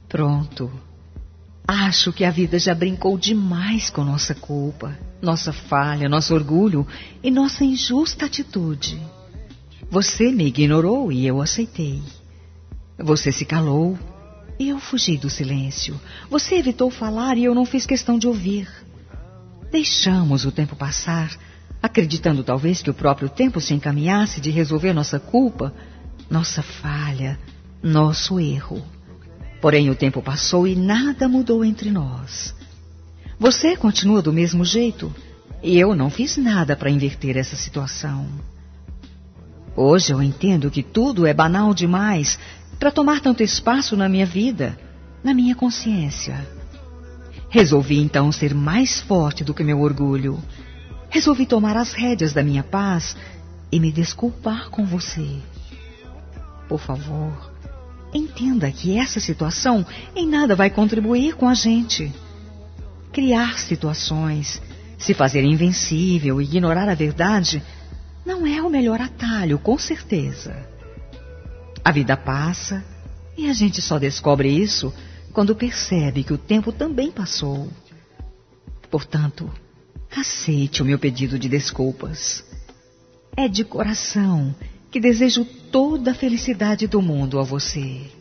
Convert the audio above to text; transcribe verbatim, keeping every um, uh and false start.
Pronto. Acho que a vida já brincou demais com nossa culpa, nossa falha, nosso orgulho e nossa injusta atitude. Você me ignorou e eu aceitei. Você se calou e eu fugi do silêncio. Você evitou falar e eu não fiz questão de ouvir. Deixamos o tempo passar, acreditando talvez que o próprio tempo se encaminhasse de resolver nossa culpa, nossa falha, nosso erro. Porém, o tempo passou e nada mudou entre nós. Você continua do mesmo jeito e eu não fiz nada para inverter essa situação. Hoje eu entendo que tudo é banal demais para tomar tanto espaço na minha vida, na minha consciência. Resolvi então ser mais forte do que meu orgulho. Resolvi tomar as rédeas da minha paz e me desculpar com você. Por favor, entenda que essa situação em nada vai contribuir com a gente. Criar situações, se fazer invencível e ignorar a verdade não é o melhor atalho, com certeza. A vida passa e a gente só descobre isso quando percebe que o tempo também passou. Portanto, aceite o meu pedido de desculpas. É de coração que desejo toda a felicidade do mundo a você.